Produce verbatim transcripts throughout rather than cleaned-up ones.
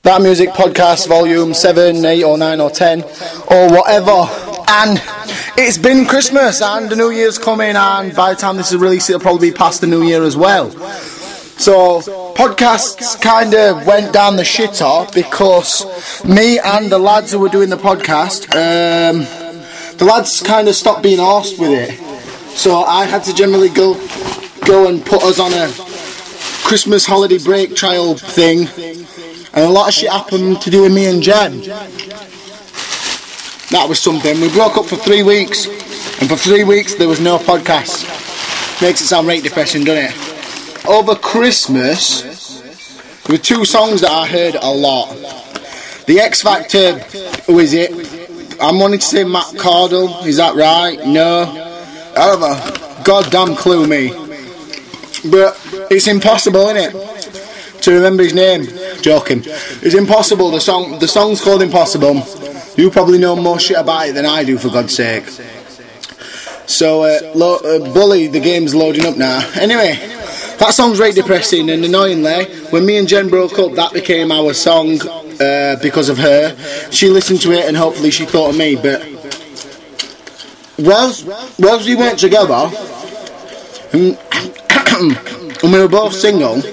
That Music Podcast Volume seven, eight or nine or ten or whatever. And it's been Christmas and the New Year's coming, and by the time this is released it'll probably be past the New Year as well. So podcasts kind of went down the shitter because me and the lads who were doing the podcast, um, the lads kind of stopped being arsed with it. So I had to generally go, go and put us on a Christmas holiday break trial thing. And a lot of shit happened to do with me and Jen. That was something. We broke up for three weeks, and for three weeks there was no podcast. Makes it sound right depressing, doesn't it? Over Christmas, there were two songs that I heard a lot. The X Factor, who is it? I'm wanting to say Matt Cardle. Is that right? No. I don't know. Goddamn clue me. But it's impossible, isn't it? To remember his name. Joking. It's impossible. The song the song's called Impossible. You probably know more shit about it than I do, for God's sake. So uh, lo- uh, Bully, the game's loading up now. Anyway, that song's right depressing, and annoyingly when me and Jen broke up that became our song uh, because of her. She listened to it and hopefully she thought of me. But whilst, whilst we went together and, and we were both single,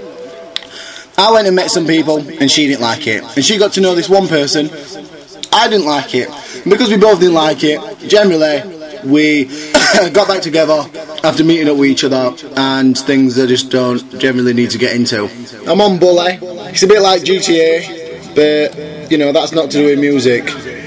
I went and met some people and she didn't like it, and she got to know this one person. I didn't like it, and because we both didn't like it, generally we got back together after meeting up with each other, and things I just don't generally need to get into. I'm on Bully. It's a bit like G T A, but you know that's not to do with music.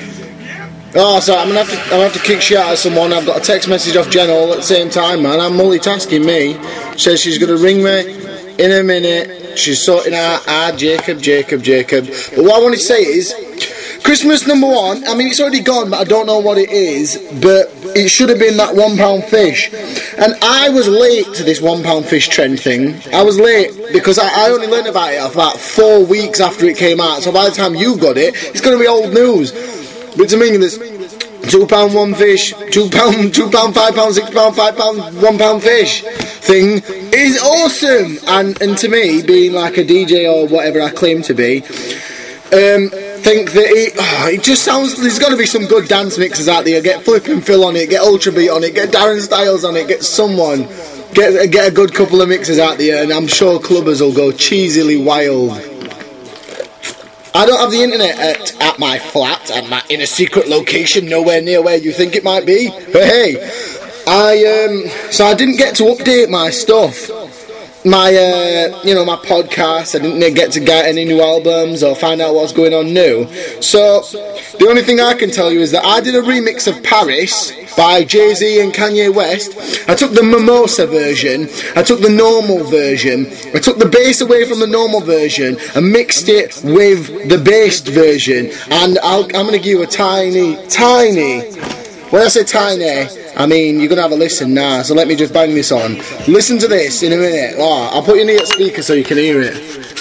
Oh, sorry, I'm gonna have to I'm gonna have to kick shit out of someone. I've got a text message off Jen all at the same time, man. I'm multitasking. Me says she's gonna ring me in a minute. She's sorting out, ah, Jacob, Jacob, Jacob. But what I wanted to say is, Christmas number one, I mean, it's already gone, but I don't know what it is, but it should have been that one pound fish. And I was late to this one pound fish trend thing. I was late because I, I only learned about it about four weeks after it came out, so by the time you got it, it's going to be old news. But to me, this two pound one fish, two pound, two pound five pound, six pound five pound, one pound fish thing is awesome. And and to me, being like a D J or whatever I claim to be, um, think that it, oh, it just sounds. There's got to be some good dance mixes out there. Get Flippin' Phil on it, get Ultra Beat on it, get Darren Styles on it, get someone, get get a good couple of mixes out there, and I'm sure clubbers will go cheesily wild. I don't have the internet at, at my flat, at my, in a secret location, nowhere near where you think it might be. But hey, I um, so I didn't get to update my stuff, my uh, you know my podcast. I didn't get to get any new albums or find out what's going on new. So the only thing I can tell you is that I did a remix of Paris by Jay-Z and Kanye West. I took the Mimosa version, I took the normal version, I took the bass away from the normal version and mixed it with the bassed version, and I'll, I'm going to give you a tiny, tiny, when I say tiny, I mean you're going to have a listen now, so let me just bang this on. Listen to this in a minute. Oh, I'll put you near the speaker so you can hear it.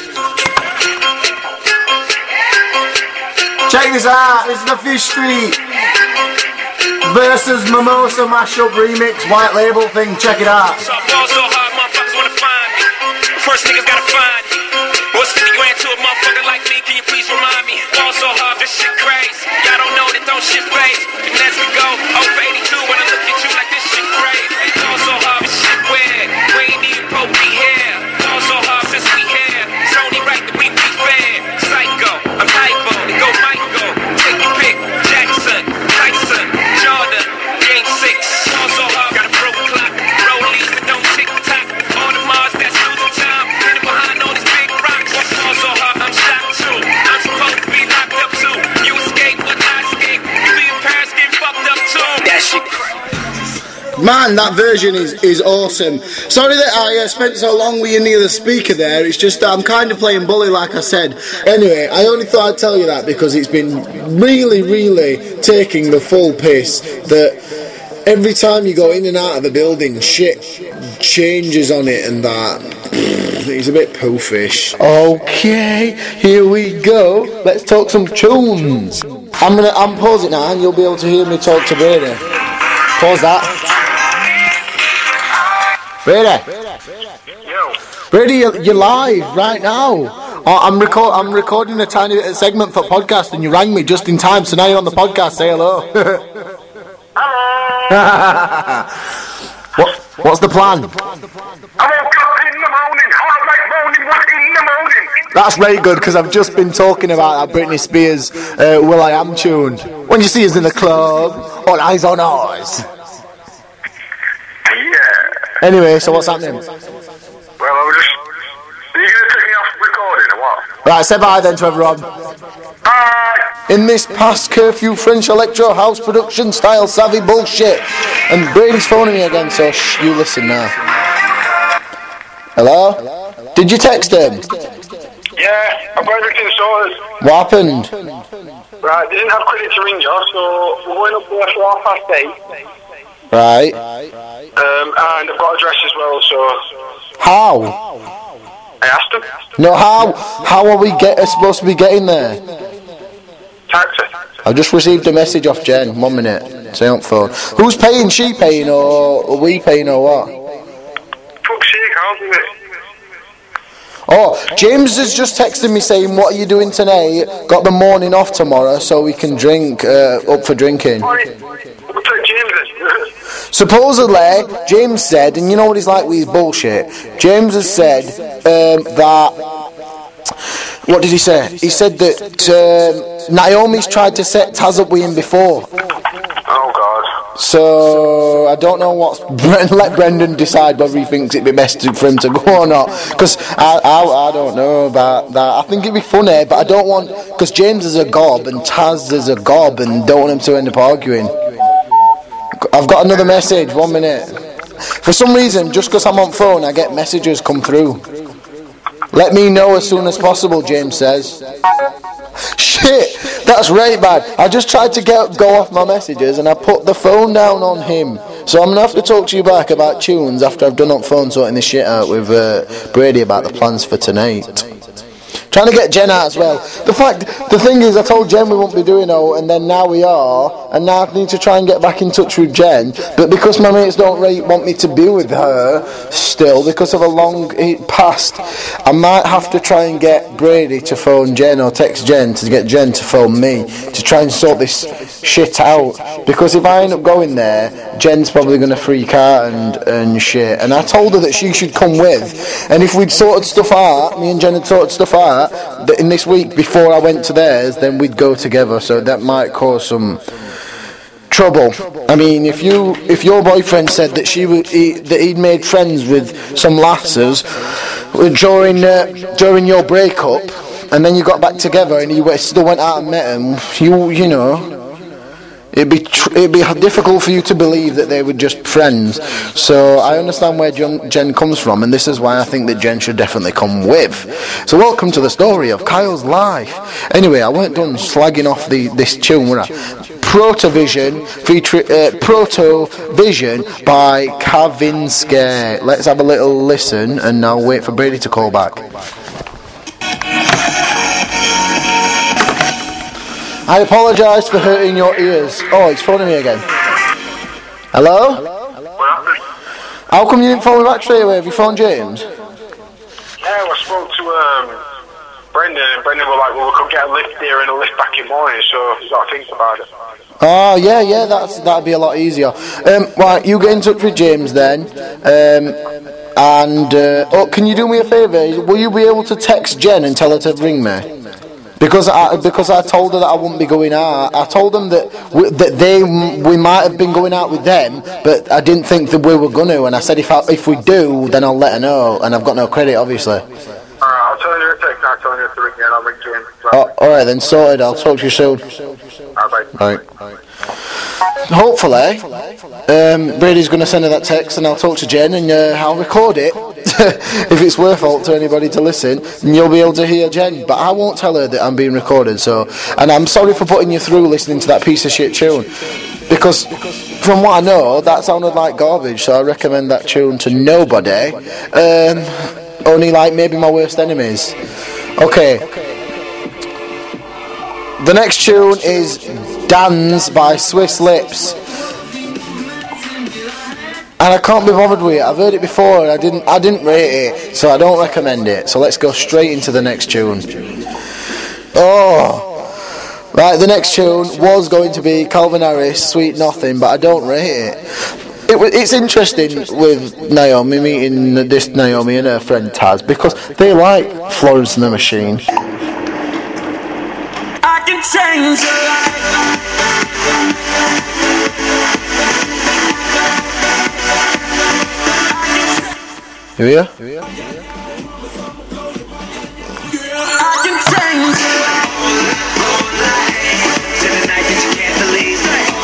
Check this out, this is the Fish Street versus Mimosa mashup remix, white label thing, check it out. So ball so hard, motherfuckers wanna find me. First niggas gotta find me. What's fifty grand to a motherfucker like me? Can you please remind me? Ball so hard, this shit crazy. Y'all don't know that don't shit phase. And as we go, over eighty-two, when I look at you like this shit crazy. Ball so hard, this shit weird. We ain't even supposed to be here. Ball so hard since we here. It's only right that we be fair. Psycho, I'm hypo, they go Michael. Take your pick, Jackson, Tyson, Jordan, game six. Ball so hard, got a broken clock. Rollies that don't tick tock. On the Mars that's losing time. Hidden behind all these big rocks. Ball so hard, I'm shocked too. I'm supposed to be locked up too. You escape, but I escape. You be in Paris getting fucked up too. That shit crazy. Man, that version is, is awesome. Sorry that I uh, spent so long with you near the speaker there. It's just that I'm kind of playing Bully, like I said. Anyway, I only thought I'd tell you that because it's been really, really taking the full piss that every time you go in and out of the building, shit changes on it and that. It's a bit poofish. Okay, here we go. Let's talk some tunes. I'm gonna I'm pause it now and you'll be able to hear me talk to Brady. Pause that. Brady. Yo. Brady, you're, you're live right now Oh, I'm, record- I'm recording a tiny little segment for podcast and you rang me just in time, so now you're on the podcast. Say hello. Hello. what, what's the plan? I woke up in the morning, hard like morning, what in the morning? That's very good, because I've just been talking about that Britney Spears uh, Will I Am tune. When you see us in the club, all eyes on us. Yeah. Anyway, so what's happening? Well, I was just... Are you going to take me off recording or what? Right, say bye then to everyone. Bye! In this past curfew French electro house production style savvy bullshit. And Brady's phoning me again, so shh, you listen now. Hello? Did you text him? Yeah, I've got everything sorted. What happened? Right, they didn't have credit to ring you, so we're going up there for half past eight. Right. Um, and I've got address as well, so... How? I asked them. No, how? How are we get, uh, supposed to be getting there? Taxi. I've just received a message off Jen. One minute. Stay on phone. Who's paying? She paying or are we paying or what? Fuck's sake, I'll do it. Oh, James has just texted me saying, what are you doing tonight? Got the morning off tomorrow so we can drink, uh, up for drinking. What's that, James? Supposedly, James said, and you know what he's like with his bullshit, James has said um, that, what did he say? He said that um, Naomi's tried to set Taz up with him before. Oh, God. So, I don't know what's... Let Brendan decide whether he thinks it'd be best to, for him to go or not. Because I, I, I don't know about that. I think it'd be funny, but I don't want... Because James is a gob and Taz is a gob and don't want him to end up arguing. I've got another message, one minute. For some reason, just because I'm on phone, I get messages come through. Let me know as soon as possible, James says. Shit, that's right bad. I just tried to get go off my messages and I put the phone down on him. So I'm going to have to talk to you back about tunes after I've done on phone sorting this shit out with uh, Brady about the plans for tonight. Trying to get Jen out as well. The fact, the thing is, I told Jen we won't be doing it, and then now we are, and now I need to try and get back in touch with Jen. But because my mates don't really want me to be with her still, because of a long past, I might have to try and get Brady to phone Jen or text Jen to get Jen to phone me to try and sort this shit out. Because if I end up going there, Jen's probably going to freak out and, and shit. And I told her that she should come with, and if we'd sorted stuff out, me and Jen had sorted stuff out, that in this week before I went to theirs, then we'd go together, so that might cause some trouble. I mean, if you if your boyfriend said that she would he, that he'd made friends with some lasses during uh, during your breakup, and then you got back together and he still went out and met him, you you know. It'd be tr- it'd be difficult for you to believe that they were just friends. So I understand where Jen, Jen comes from, and this is why I think that Jen should definitely come with. So welcome to the story of Kyle's life. Anyway, I weren't done slagging off the this tune, were I? Protovision, feature, uh, Protovision by Kavinsky. Let's have a little listen, and I'll wait for Brady to call back. I apologise for hurting your ears. Oh, it's phoning me again. Hello? Hello? How come you didn't phone me back straight away? Have you phoned James? Yeah, I spoke to um, Brendan, and Brendan was like, well, we could get a lift there and a lift back in morning, so you got to think about it. Oh, yeah, yeah, that's that'd be a lot easier. Um, right, you get in touch with James then. Um, and, uh, oh, can you do me a favour? Will you be able to text Jen and tell her to ring me? Because I because I told her that I wouldn't be going out. I told them that we, that they we might have been going out with them, but I didn't think that we were going to. And I said if I, if we do, then I'll let her know. And I've got no credit, obviously. Alright, I'll tell you a text. I'll tell you to ring you, and I'll ring James. Oh, all right then, sorted. I'll talk to you soon. Alright, bye. Right. Hopefully, um, Brady's going to send her that text, and I'll talk to Jen, and uh, I'll record it. If it's worth it to anybody to listen, and you'll be able to hear Jen. But I won't tell her that I'm being recorded. So, and I'm sorry for putting you through listening to that piece of shit tune, because from what I know, that sounded like garbage. So I recommend that tune to nobody. Um, only like maybe my worst enemies. Okay. The next tune is Dance by Swiss Lips. and I can't be bothered with it. I've heard it before and I didn't I didn't rate it, so I don't recommend it. So let's go straight into the next tune. Oh, right, the next tune was going to be Calvin Harris, Sweet Nothing, but I don't rate it. It it's interesting with Naomi meeting this Naomi and her friend Taz because they like Florence and the Machine. I can change your life. You hear? I can change your life. To the night that you can't believe.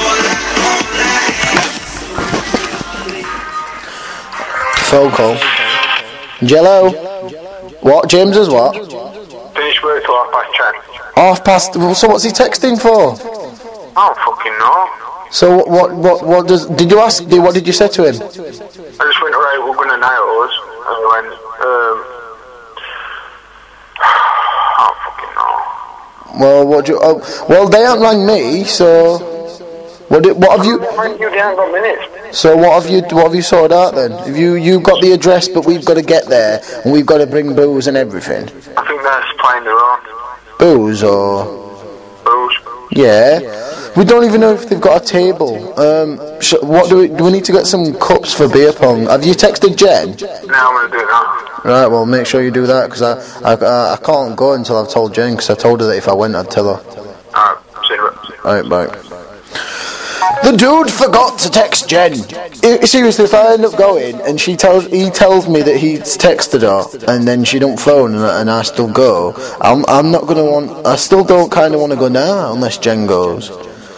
Phone call. Jello. What? James is what? Finish work till half past ten. Half past. So what's he texting for? I don't fucking know. So what? What? What does? Did you ask? What did you say to him? I just went, right, we're going to Niles, and he went, um, I don't fucking know. Well, what do you? Oh, well, they haven't rang me, so. What? Did, what have you? You haven't got minutes. So what have you? What have you sorted out then? Have you you got the address, but we've got to get there, and we've got to bring booze and everything. I think they're supplying their own. Booze or? Booze. Yeah. We don't even know if they've got a table. Um, sh- what do we do? We need to get some cups for beer pong. Have you texted Jen? No, I'm going to do that. Right. Well, make sure you do that because I I, I I can't go until I've told Jen because I told her that if I went I'd tell her. Alright, see you in a bit. Alright, bye. The dude forgot to text Jen. I, seriously, if I end up going and she tells, he tells me that he's texted her, and then she don't phone and, I- and I still go, I'm I'm not gonna want. I still don't kind of want to go now unless Jen goes.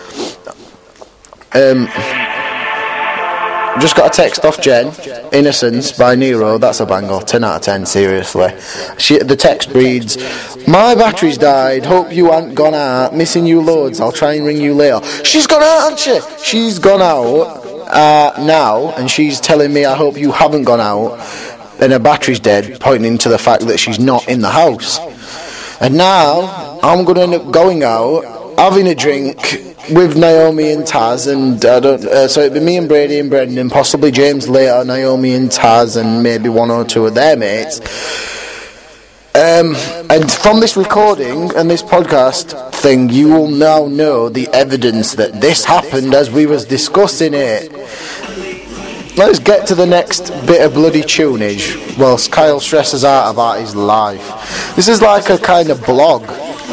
Um, just got a text off Jen. Innocence by Nero. That's a banger. Ten out of ten. Seriously. She, the text reads, "My battery's died. Hope you ain't gone out. Missing you loads. I'll try and ring you later." She's gone out, hasn't she? She's gone out uh, now, and she's telling me, "I hope you haven't gone out." And her battery's dead, pointing to the fact that she's not in the house. And now I'm going to end up going out, having a drink with Naomi and Taz, and I don't. Uh, so it'd be me and Brady and Brendan, possibly James later, Naomi and Taz, and maybe one or two of their mates. Um, and from this recording and this podcast thing, you will now know the evidence that this happened as we was discussing it. Let's get to the next bit of bloody tunage whilst Kyle stresses out about his life. This is like a kind of blog.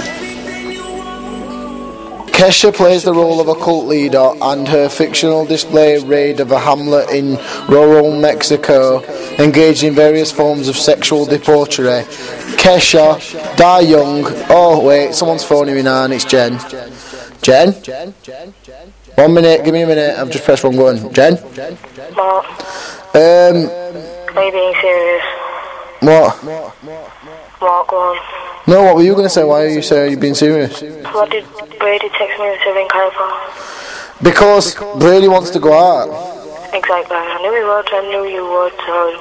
Kesha plays the role of a cult leader, and her fictional display raid of a hamlet in rural Mexico engaged in various forms of sexual debauchery. Kesha, die young. Oh wait, someone's phoning me now and it's Jen. Jen? One minute, give me a minute, I've just pressed one button. Jen? What? Um, Are you being serious? what? What, go on. No, what were you going to say? Why are you saying you're being serious? What did Brady text me to ring Kyle for? Because Brady wants to go out. Exactly. I knew he would, I knew you would, so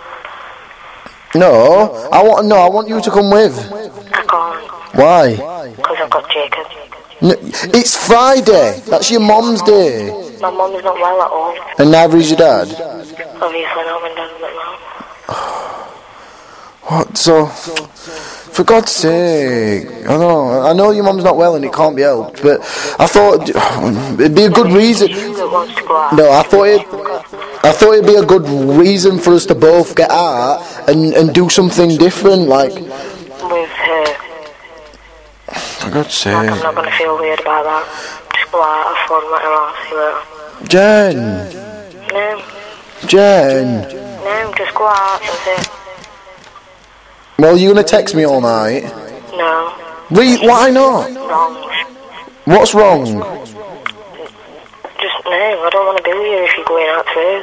No, I want no, I want you to come with. I can't. Why? Because I've got Jacob. No, it's Friday. That's your mum's day. My mum is not well at all. And neither is your dad. Obviously not, my dad's not well. What? So, for God's sake, I know, I know your mum's not well and it can't be helped, but I thought it'd be a good reason. You that wants to go out. No, I thought it, I thought it'd be a good reason for us to both get out and, and do something different, like. With her. For God's Like, I'm sake, not going to feel weird about that. Just go out, have fun, let her off, see later. Jen, No, Jen. no, just go out, that's it. Well, you gonna text me all night? No, Re- why not? wrong. What's wrong? Just, no, I don't want to be with you if you're going out first.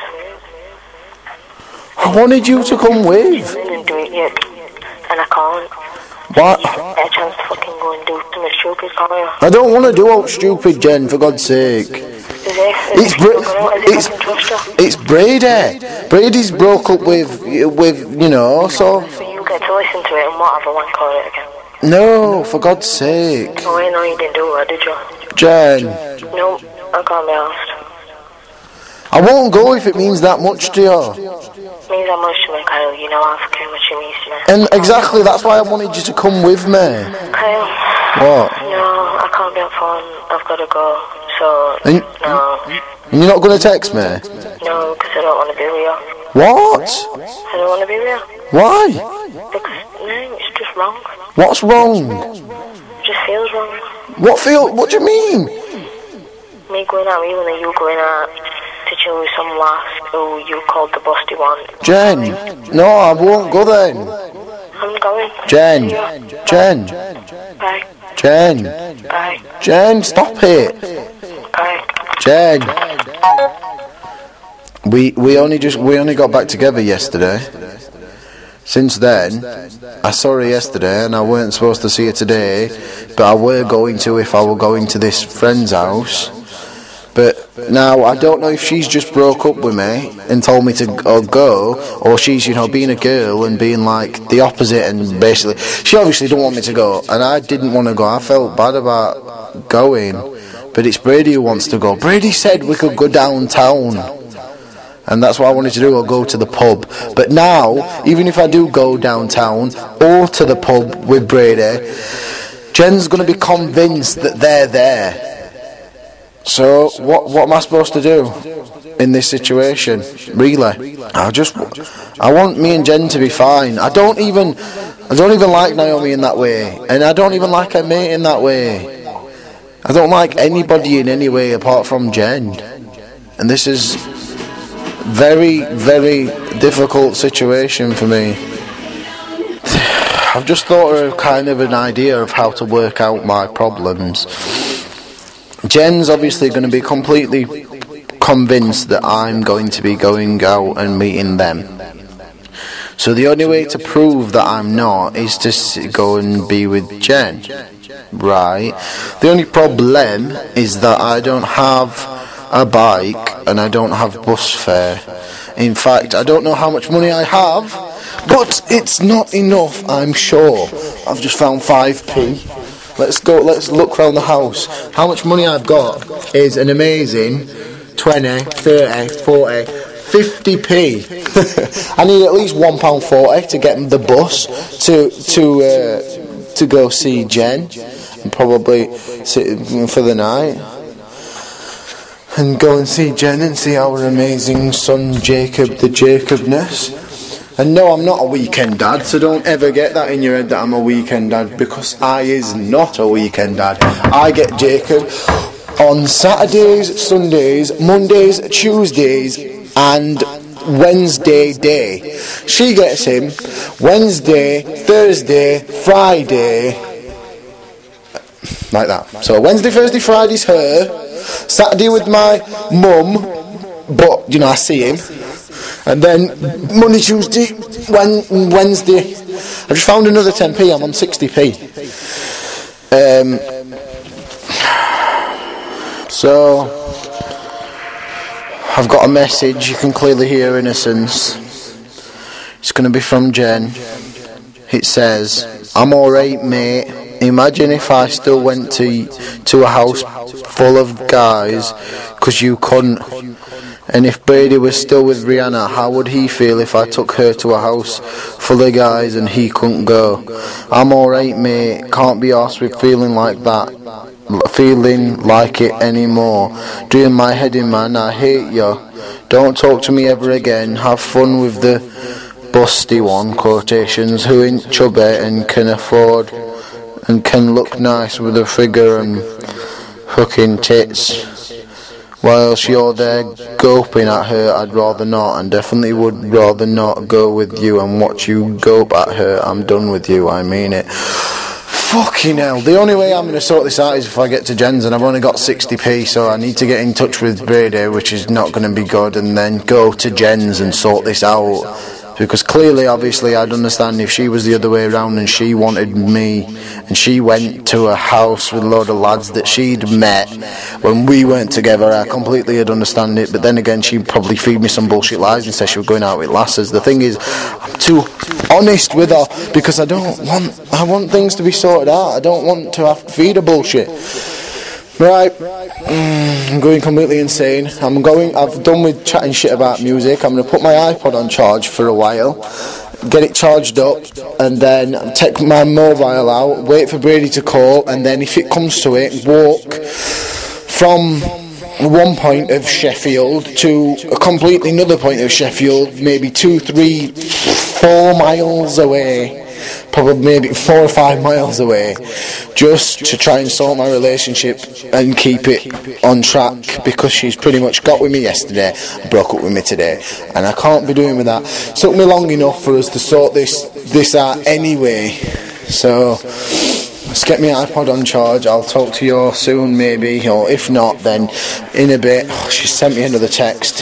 I wanted you to come with. And do it yet. And I can't. What? Get a chance to fucking go and do something stupid, can't you? I don't want to do out stupid, Jen, for God's sake. Is it? It's Bra- it's, it's it's Brady. Brady's broke up with with you know. So So you get to listen to it and what have a wank on it again. no, for God's sake, Oh, I know you didn't do that, did you? Jen. No, I can't be asked. I won't go if it means that much to you. It means that much to me, Kyle. You know how fucking much it means to me. And exactly, that's why I wanted you to come with me. Kyle. What? No, I can't be on phone. I've got to go. So, and, no. And you're not going to text me? No, because I don't want to be with you. What? I don't want to be with you. Why? Because, no, it's just wrong. What's wrong? It just feels wrong. What feel? What do you mean? Me going out with you and then you going out to chill with some lass who you called the busty one. Jen, no, I won't go then. I'm going. Jen, Jen, Bye. Jen, Bye. Jen, stop it. Bye. Jen. We we only just we only got back together yesterday. Since then, I saw her yesterday and I weren't supposed to see her today, but I were going to if I were going to this friend's house. But now I don't know if she's just broke up with me and told me to go, or she's, you know, being a girl and being like the opposite, and basically she obviously don't want me to go, and I didn't want to go. I felt bad about going, but it's Brady who wants to go. Brady said we could go downtown, and that's what I wanted to do, or go to the pub. But now, even if I do go downtown or to the pub with Brady, Jen's going to be convinced that they're there. So, what what am I supposed to do in this situation? Really? I just, I want me and Jen to be fine. I don't even, I don't even like Naomi in that way, and I don't even like her mate in that way. I don't like anybody in any way apart from Jen. And this is very, very difficult situation for me. I've just thought of kind of an idea of how to work out my problems. Jen's obviously going to be completely convinced that I'm going to be going out and meeting them. So the only way to prove that I'm not is to sit, go and be with Jen. Right? The only problem is that I don't have a bike and I don't have bus fare. In fact, I don't know how much money I have, but it's not enough, I'm sure. I've just found five p. Let's go, let's look around the house. How much money I've got is an amazing twenty, thirty, forty, fifty p. I need at least one pound forty to get the bus to to uh, to go see Jen, and probably sit for the night. And go and see Jen and see our amazing son Jacob, the Jacobness. And no, I'm not a weekend dad, so don't ever get that in your head that I'm a weekend dad, because I is not a weekend dad. I get Jacob on Saturdays, Sundays, Mondays, Tuesdays, and Wednesday day. She gets him Wednesday, Thursday, Friday, like that. So Wednesday, Thursday, Friday's her, Saturday with my mum, but, you know, I see him. And then Monday, Tuesday, Wednesday. I just found another ten p. I'm on sixty p. Um, so I've got a message. You can clearly hear innocence. It's going to be from Jen. It says, "I'm alright, mate. Imagine if I still went to to a house full of guys because you couldn't. And if Brady was still with Rihanna, how would he feel if I took her to a house full of guys and he couldn't go? I'm alright, mate. Can't be arsed with feeling like that. Feeling like it anymore. Doing my head in, man. I hate you. Don't talk to me ever again. Have fun with the busty one, quotations, who ain't chubby and can afford and can look nice with a figure and fucking tits. Whilst you're there gulping at her, I'd rather not, and definitely would rather not go with you and watch you gulp at her. I'm done with you, I mean it." Fucking hell. The only way I'm going to sort this out is if I get to Jen's, and I've only got sixty p, so I need to get in touch with Brady, which is not going to be good, and then go to Jen's and sort this out. Because clearly, obviously, I'd understand if she was the other way around and she wanted me and she went to a house with a load of lads that she'd met when we weren't together, I completely would understand it. But then again, she'd probably feed me some bullshit lies and say she was going out with lasses. The thing is, I'm too honest with her because I don't want, I want things to be sorted out. I don't want to have to feed her bullshit. Right. Mm. I'm going completely insane. I'm going. I've done with chatting shit about music. I'm going to put my iPod on charge for a while, get it charged up, and then take my mobile out, wait for Brady to call, and then if it comes to it, walk from one point of Sheffield to a completely another point of Sheffield, maybe two, three, four miles away. Probably maybe four or five miles away, just to try and sort my relationship and keep it on track, because she's pretty much got with me yesterday, broke up with me today, and I can't be doing with that. It took me long enough for us to sort this this out anyway. So let's get my iPod on charge. I'll talk to you soon maybe, or if not then in a bit. Oh, she sent me another text.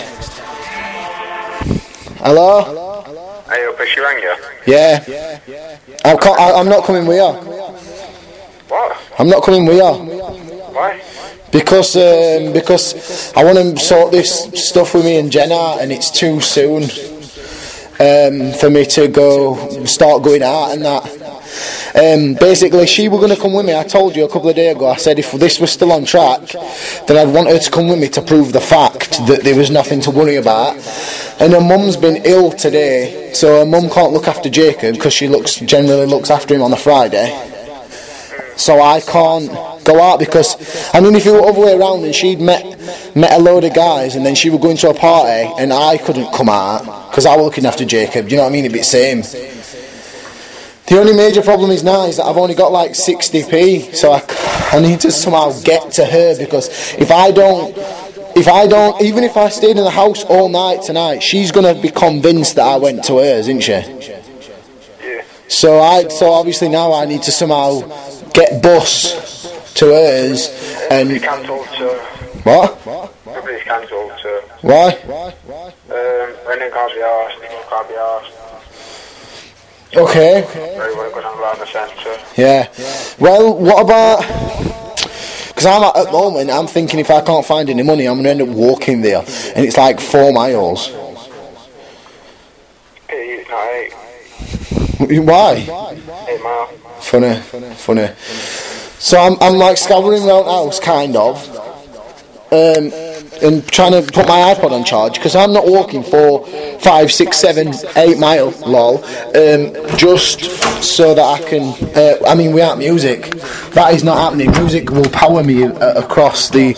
Hello? Hey, up, she rang you? Yeah. I can't, I, I'm not coming with you. What? I'm not coming with you. Why? Because um, because I want to sort this stuff with me and Jenna, and it's too soon um, for me to go start going out and that. Um, basically, she were going to come with me. I told you a couple of days ago, I said if this was still on track, then I'd want her to come with me to prove the fact that there was nothing to worry about. And her mum's been ill today, so her mum can't look after Jacob because she looks generally looks after him on a Friday. So I can't go out because, I mean, if it were the other way around and she'd met met a load of guys and then she were going to a party and I couldn't come out because I was looking after Jacob, do you know what I mean? It'd be the same. The only major problem is now is that I've only got like sixty p, so I, I need to somehow get to her, because if I don't, if I don't, even if I stayed in the house all night tonight, she's going to be convinced that I went to hers, isn't she? Yeah. So I, so obviously now I need to somehow get bus to hers and... It's cancelled, so... What? Everybody's cancelled, so... Why? Um, Brendan can't be arsed, Nico can't be arsed. Okay. Very well going on around the centre. Yeah. Well, what about... Because I'm at, at the moment, I'm thinking if I can't find any money, I'm going to end up walking there. And it's like four miles. Eight, not eight. Why? Eight mile. Funny, funny. So I'm, I'm like scouring around the house, kind of, um, and trying to put my iPod on charge, because I'm not walking for five, six, seven, eight mile, lol, um, just so that I can, uh, I mean, without music, that is not happening. Music will power me uh, across the...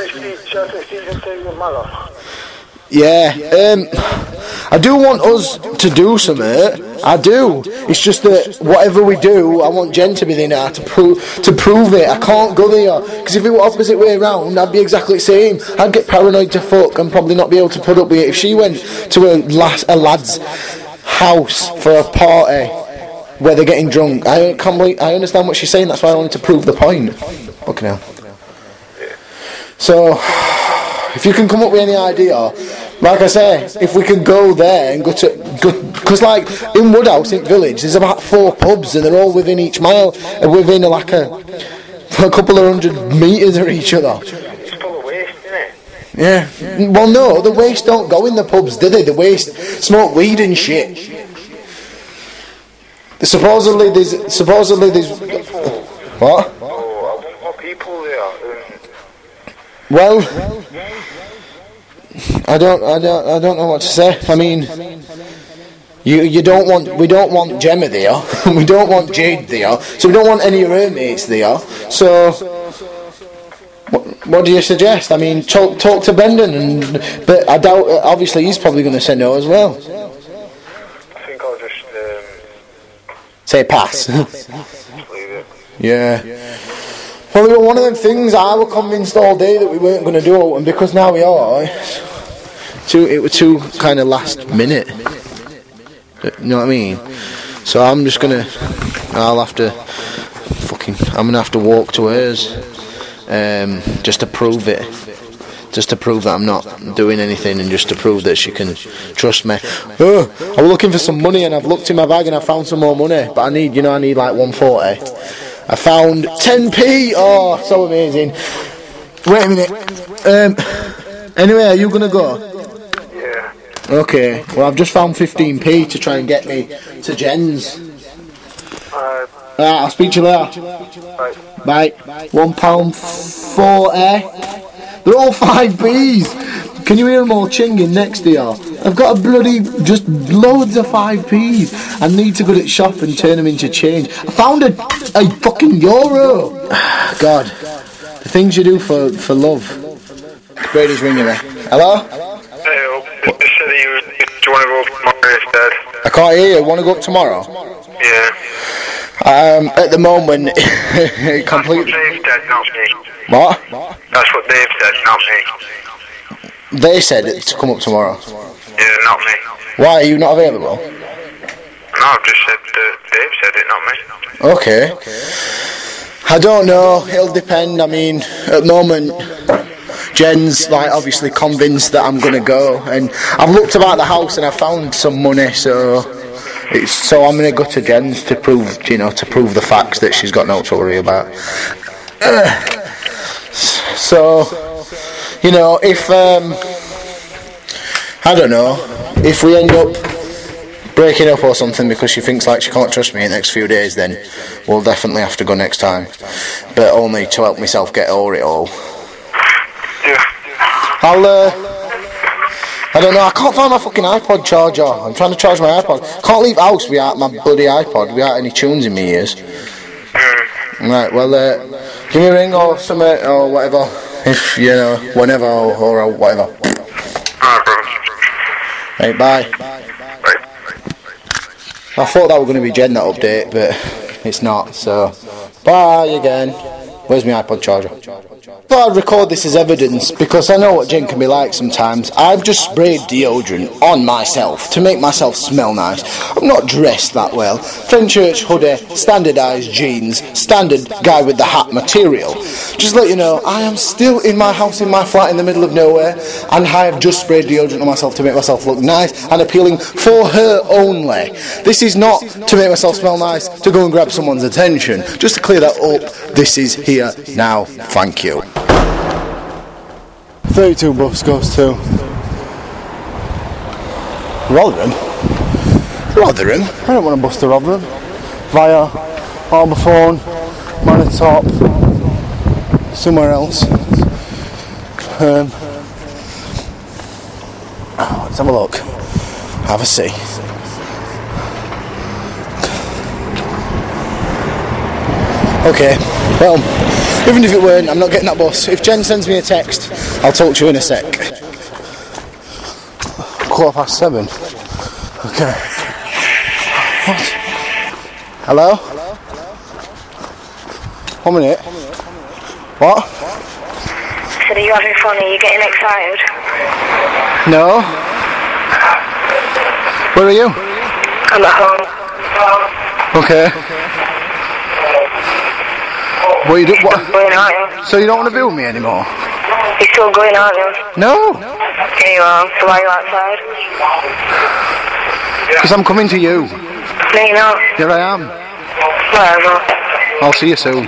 Yeah, um, I do want us to do something. I do. It's just that whatever we do, I want Jen to be there now to prove to prove it. I can't go there, because if it were opposite way around, I'd be exactly the same. I'd get paranoid to fuck and probably not be able to put up with it. If she went to a, lass, a lad's house for a party where they're getting drunk, I can't believe, I understand what she's saying. That's why I wanted to prove the point. Fucking hell. So, if you can come up with any idea, like I say, if we can go there and go to, because like in Woodhouse, in Village, there's about four pubs and they're all within each mile, and within like a, a couple of hundred metres of each other. It's full of waste, isn't it? Yeah. Well, no, the waste don't go in the pubs, do they? The waste smoke weed and shit. Supposedly there's, supposedly there's, what? Oh, I want more people there. Well, I don't, I don't, I don't know what to say. I mean, you, you don't want, we don't want Gemma there, we don't want Jade there, so we don't want any of her mates there. So, what, what do you suggest? I mean, talk, talk to Brendan, and but I doubt. Obviously, he's probably going to say no as well. I think I'll just um, Say pass. just leave it. Yeah. Well, it was one of them things I was convinced all day that we weren't going to do, and because now we are, too, it was too kind of last minute. You know what I mean? So I'm just going to, I'll have to, fucking, I'm going to have to walk to hers, um, just to prove it. Just to prove that I'm not doing anything, and just to prove that she can trust me. Oh, I was looking for some money, and I've looked in my bag and I found some more money, but I need, you know, I need like one forty. I found ten p. Oh, so amazing. Wait a minute. Um, anyway, are you going to go? Yeah. Okay. Well, I've just found fifteen p to try and get me to Jen's. Uh, Alright, I'll speak to you later. right. Bye. One pound forty. They're all five P's. Can you hear them all chinging next to you? I've got a bloody, just loads of five P's. I need to go to the shop and turn them into change. I found a, a fucking euro. God, the things you do for, for love. Brady's ringing me. Hello? Hey, you said that you, you want to go up tomorrow instead. I can't hear you. Want to go up tomorrow? Yeah. Um, at the moment, completely. That's what Dave said, not me. What? That's what Dave said, not me. They said it to come up tomorrow. Yeah, not me. Why are you not available? No, I've just said that Dave said it, not me. Okay. I don't know. It'll depend. I mean, at the moment, Jen's like obviously convinced that I'm gonna go, and I've looked about the house and I found some money, so it's so I'm gonna go to Jen's to prove, you know, to prove the facts that she's got no to worry about. Uh, so, you know, if um, I don't know, if we end up breaking up or something because she thinks like she can't trust me in the next few days, then we'll definitely have to go next time, but only to help myself get over it all. Yeah. I'll, uh, I don't know, I can't find my fucking iPod charger. I'm trying to charge my iPod. Can't leave house without my bloody iPod, without any tunes in my ears. Mm. Right, well, uh, give me a ring or something, or whatever, if, you know, whenever, or, or whatever. Alright, bro. Right, bye. Right. I thought that was going to be Jen, that update, but it's not, so bye again. Where's my iPod charger? I thought I'd record this as evidence because I know what Jen can be like sometimes. I've just sprayed deodorant on myself to make myself smell nice. I'm not dressed that well. Fenchurch hoodie, standardised jeans, standard guy with the hat material. Just let you know, I am still in my house in my flat in the middle of nowhere, and I have just sprayed deodorant on myself to make myself look nice and appealing for her only. This is not to make myself smell nice, to go and grab someone's attention. Just to clear that up, this is here now. Thank you. thirty-two bus goes to Rotherham. Rotherham? I don't want to bus to Rotherham. Via Arborthorne, Manor-top, somewhere else. Um, let's have a look. Have a see. Okay, well, even if it weren't, I'm not getting that bus. If Jen sends me a text, I'll talk to you in a sec. Quarter past seven. Okay. What? Hello? One minute. What? So are you having fun? Are you getting excited? No. Where are you? I'm at home. Okay. What you do? What? Going out, yeah. So you don't want to be with me anymore? You're still going out, yeah? No. Here you are. So why are you outside? Because I'm coming to you. No, you're not. Here I am. Whatever. I'll see you soon.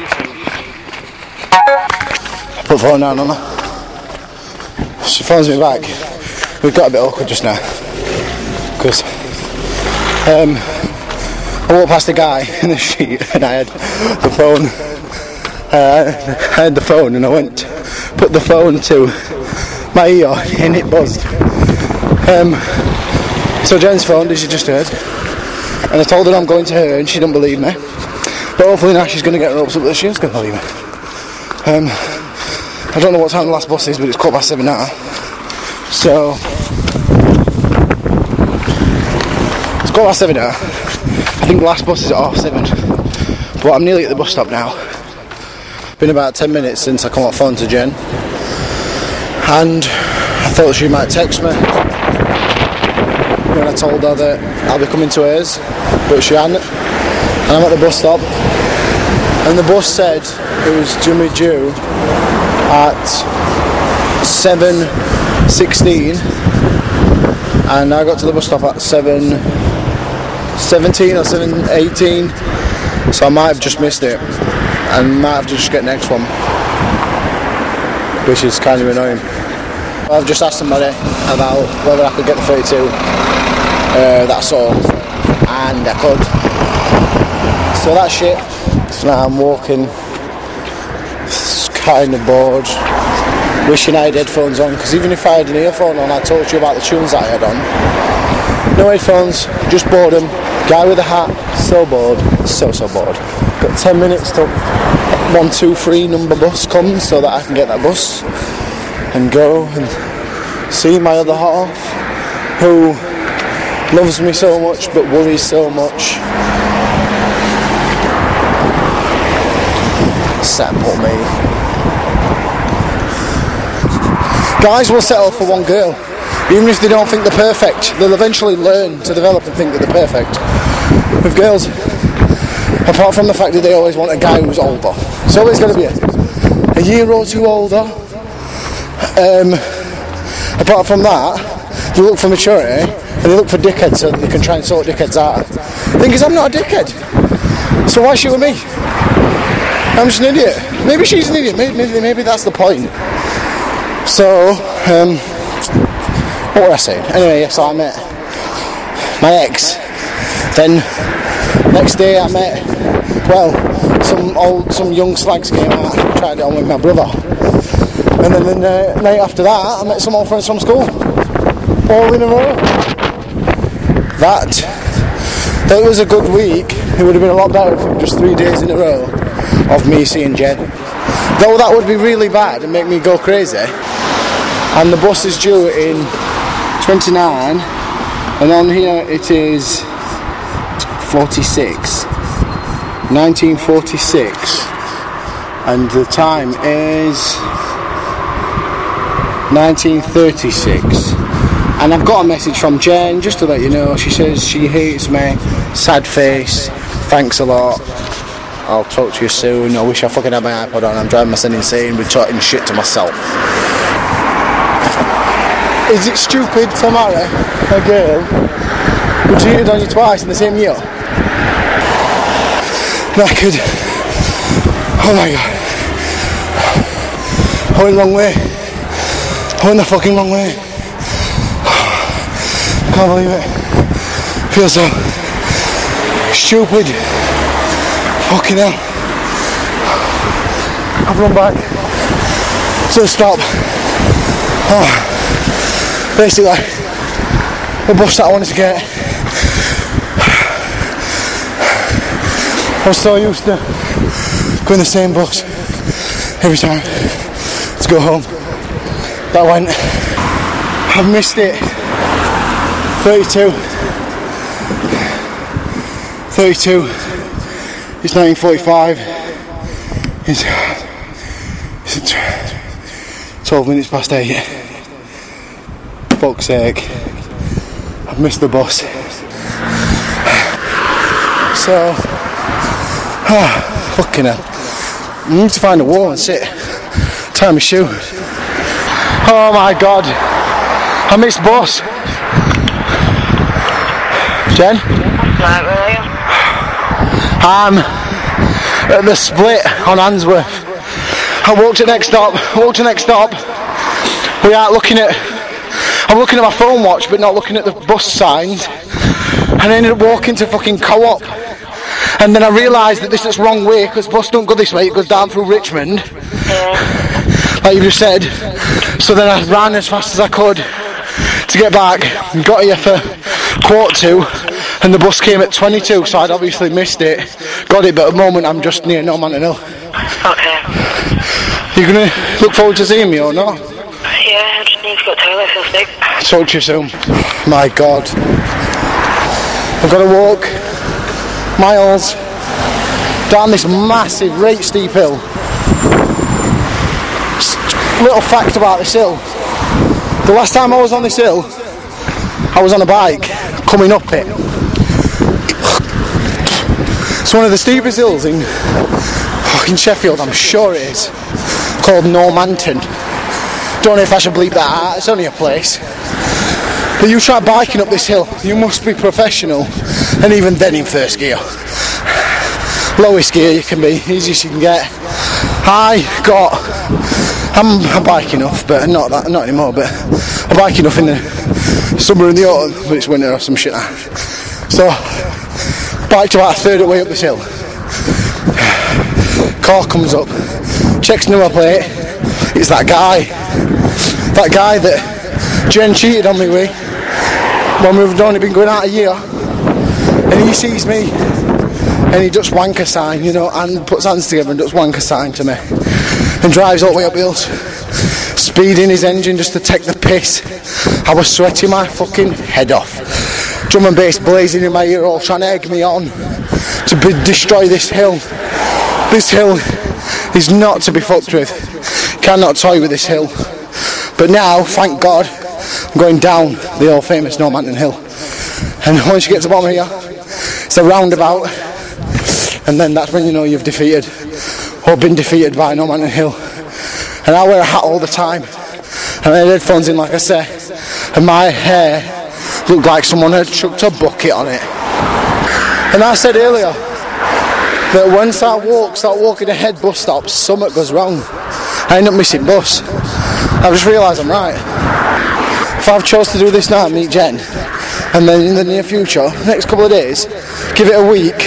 Put the phone down on her. She phones me back. We've got a bit awkward just now. Because um, I walked past a guy in the street and I had the phone. Uh, I had the phone and I went to put the phone to my ear and it buzzed. Um, so Jen's phoned, as you just heard, and I told her I'm going to her and she didn't believe me. But hopefully now she's going to get her hopes up that she is going to believe me. Um, I don't know what time the last bus is, but it's quarter past seven now. So it's quarter past seven now. I think the last bus is at half seven. But I'm nearly at the bus stop now. Been about ten minutes since I come off phone to Jen, and I thought she might text me when I told her that I'll be coming to hers, but she hadn't. And I'm at the bus stop, and the bus said it was Jimmy due at seven sixteen, and I got to the bus stop at seven seventeen or seven eighteen, so I might have just missed it. And might have to just get the next one, which is kind of annoying. I've just asked somebody about whether I could get the thirty-two, uh, that's all, and I could. So that's shit. So now I'm walking, it's kind of bored, wishing I had headphones on, because even if I had an earphone on, I told you about the tunes that I had on. No headphones, just boredom. Guy with a hat, so bored, so so bored. Got ten minutes till one two three number bus comes so that I can get that bus and go and see my other half, who loves me so much but worries so much. Sample me. Guys will settle for one girl, even if they don't think they're perfect. They'll eventually learn to develop and think that they're perfect. With girls, apart from the fact that they always want a guy who's older, it's always going to be a, a year or two older. Um, apart from that, they look for maturity and they look for dickheads so that they can try and sort dickheads out. The thing is, I'm not a dickhead, so why shoot with me? I'm just an idiot. Maybe she's an idiot. Maybe, maybe, maybe that's the point. So, um, what was I saying? Anyway, yes, I met my ex. Then, next day I met, well, some old, some young slags came out, tried it on with my brother. And then the uh, night after that, I met some old friends from school. All in a row. That, that was a good week. It would have been a lot better if it was just three days in a row of me seeing Jen. Though that would be really bad and make me go crazy. And the bus is due in twenty-nine, and on here it is forty-six. nineteen forty-six. And the time is nineteen thirty-six. And I've got a message from Jen just to let you know. She says she hates me, sad face, thanks a lot, I'll talk to you soon, I wish I fucking had my iPod on, I'm driving myself insane with talking shit to myself. Is it stupid to marry a girl who cheated on you twice in the same year? Knackered. Oh my god. I went the wrong way. I went the fucking wrong way. Can't believe it. Feel so stupid. Fucking hell. I've run back. So stop. Oh. Basically, the bus that I wanted to get. I was so used to going the same bus every time to go home. That went. I've missed it. thirty-two. thirty-two. It's nineteen forty-five. It's, it's twelve minutes past eight. Fuck's sake. I've missed the bus. So, ah, fucking hell. I need to find a wall and sit. Tie my shoe. Oh my god. I missed bus. Jen? Right, where are you? I'm at the split on Handsworth. I walked to the next stop. I walked to the next stop. We are looking at. I'm looking at my phone watch, but not looking at the bus signs. And I ended up walking to fucking Co-op. And then I realised that this is the wrong way, because bus don't go this way. It goes down through Richmond, Yeah. like you just said. So then I ran as fast as I could to get back. And got here for quarter two. And the bus came at twenty-two, so I'd obviously missed it. Got it, but at the moment I'm just near No Man to Know. Okay. You gonna look forward to seeing me or not? Yeah, I just need to go to the toilet, I feel sick. Talk to you soon. My god. I've got to walk miles down this massive, right steep hill. Little fact about this hill. The last time I was on this hill, I was on a bike coming up it. It's one of the steepest hills in fucking Sheffield, I'm sure it is. Called Normanton. Don't know if I should bleep that out, it's only a place. But you try biking up this hill, you must be professional. And even then in first gear. Lowest gear you can be, easiest you can get. I got, I'm, I'm biking enough, but not that, not anymore, but I'm biking enough in the summer and the autumn, but it's winter or some shit like that. So, biked about a third of the way up this hill. Car comes up, checks number plate, It's that guy. That guy that Jen cheated on me with when we've only been going out a year. And he sees me and he does wanker sign, you know, and puts hands together and does wanker sign to me. And drives all the way up hills, speeding his engine just to take the piss. I was sweating my fucking head off. Drum and bass blazing in my ear, all trying to egg me on to be, destroy this hill. This hill is not to be fucked with. Cannot toy with this hill. But now, thank God, I'm going down the old famous Normanton Hill. And once you get to the bottom here, it's a roundabout. And then that's when you know you've defeated, or been defeated by Normanton Hill. And I wear a hat all the time. And I had headphones in, like I say. And my hair looked like someone had chucked a bucket on it. And I said earlier that once I walk, start walking ahead bus stops, something goes wrong. I end up missing bus. I've just realised I'm right. If I've chose to do this now and meet Jen, and then in the near future, next couple of days, give it a week,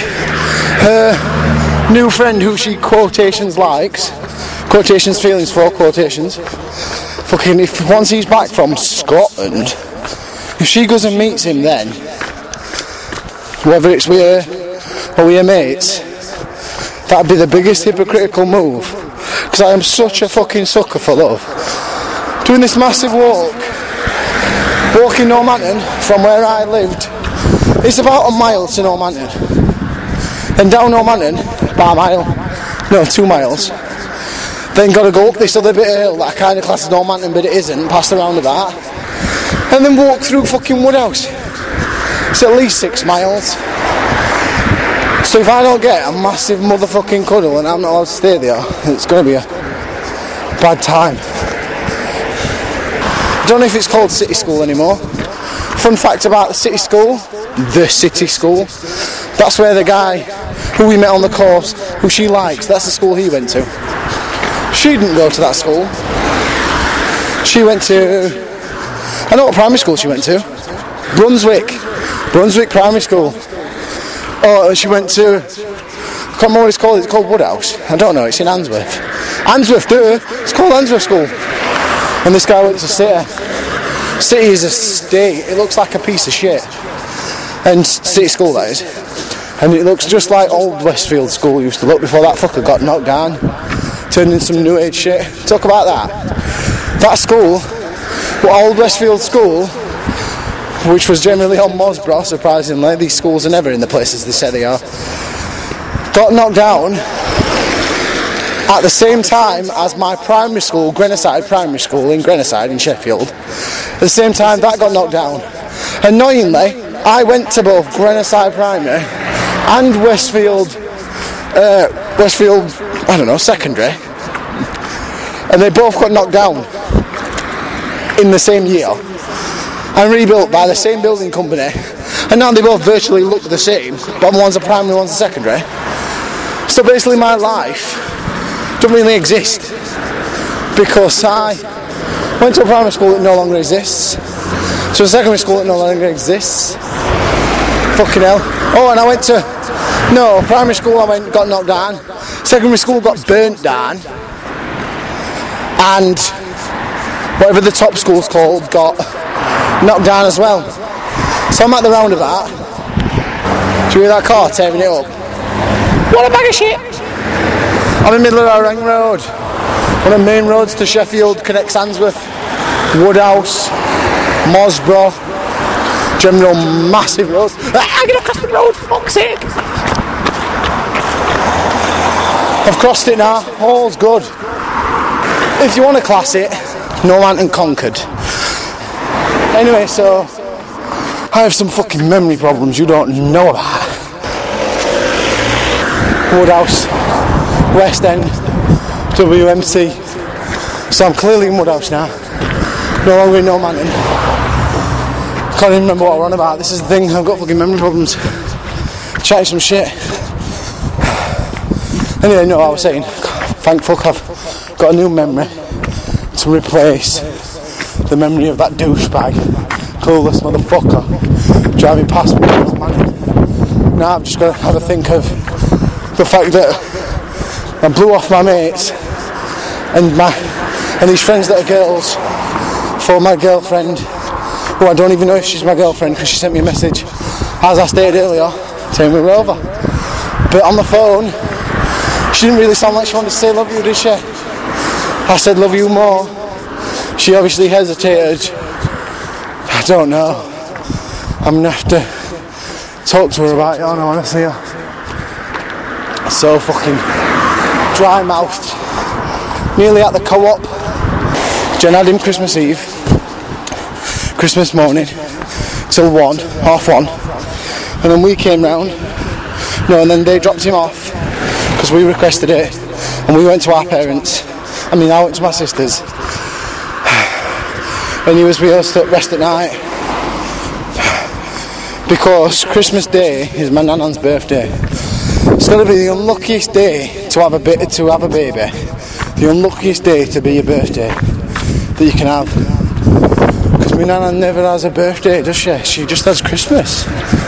her new friend who she quotations likes, quotations feelings for quotations, fucking if once he's back from Scotland, if she goes and meets him then, whether it's with her or with her mates, that'd be the biggest hypocritical move. Because I am such a fucking sucker for love. Doing this massive walk, walking Normanton from where I lived, it's about a mile to Normanton. And down Normanton, about a mile, no, two miles. Then got to go up this other bit of hill that I kind of class as Normanton, but it isn't, past the roundabout. And then walk through fucking Woodhouse. It's at least six miles. So if I don't get a massive motherfucking cuddle and I'm not allowed to stay there, it's going to be a bad time. I don't know if it's called City School anymore. Fun fact about the City School, the City School, that's where the guy who we met on the course, who she likes, that's the school he went to. She didn't go to that school. She went to, I know what primary school she went to. Brunswick. Brunswick Primary School. Oh, she went to, I can't remember what it's called, it's called Woodhouse. I don't know, it's in Answorth. Answorth, duh, it's called Answorth School. And this guy went to City. City is a state, it looks like a piece of shit. And City School, that is. And it looks just like old Westfield School used to look before that fucker got knocked down. Turned into some new age shit. Talk about that. That school, well, old Westfield School, which was generally on Mosborough, surprisingly. These schools are never in the places they say they are. Got knocked down at the same time as my primary school, Grenoside Primary School in Grenoside in Sheffield. At the same time that got knocked down. Annoyingly, I went to both Grenoside Primary and Westfield, uh, Westfield, I don't know, Secondary. And they both got knocked down in the same year. And rebuilt by the same building company, and now they both virtually look the same, but one's a primary, one's a secondary. So basically my life doesn't really exist, because I went to a primary school that no longer exists, to a secondary school that no longer exists. Fucking hell. Oh, and I went to, no, primary school I went, got knocked down, secondary school got burnt down, and whatever the top school's called got knocked down as well. So I'm at the roundabout. Do you hear that car tearing it up? What a bag of shit! I'm in the middle of Arang Road. One of the main roads to Sheffield, connects Answorth, Woodhouse, Mosborough, general massive roads. Ah, get across the road, for fuck's sake! I've crossed it now, all's good. If you want to class it, Normanton conquered. Anyway, so I have some fucking memory problems you don't know about. Woodhouse, West End, W M C. So I'm clearly in Woodhouse now. No longer in Normanton. Can't even remember what we're on about. This is the thing, I've got fucking memory problems. Chatting some shit. Anyway, no, I was saying, thank fuck I've got a new memory to replace the memory of that douchebag, clueless motherfucker, driving past me. Now I've just got to have a think of the fact that I blew off my mates and my And these friends that are girls for my girlfriend, who I don't even know if she's my girlfriend because she sent me a message as I stated earlier, saying we were over. But on the phone, she didn't really sound like she wanted to say love you, did she? I said love you more. She obviously hesitated. I don't know. I'm gonna have to talk to her about it. I don't want to see her. So fucking dry mouthed. Nearly at the co-op. Jen had him Christmas Eve, Christmas morning, till one, half one, and then we came round. No, and then they dropped him off because we requested it, and we went to our parents. I mean, I went to my sister's, and he was with us at rest at night because Christmas Day is my nan's birthday. It's got to be the unluckiest day to have a bit to have a baby. The unluckiest day to be your birthday that you can have. Because my nana never has a birthday, does she? She just has Christmas.